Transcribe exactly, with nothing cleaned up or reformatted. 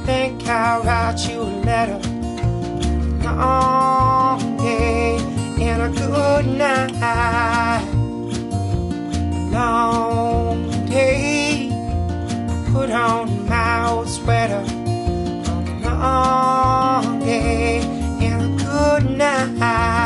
think I'll write you a letter. Long day and a good night. Long day, put on my old sweater. On a long day and a good night.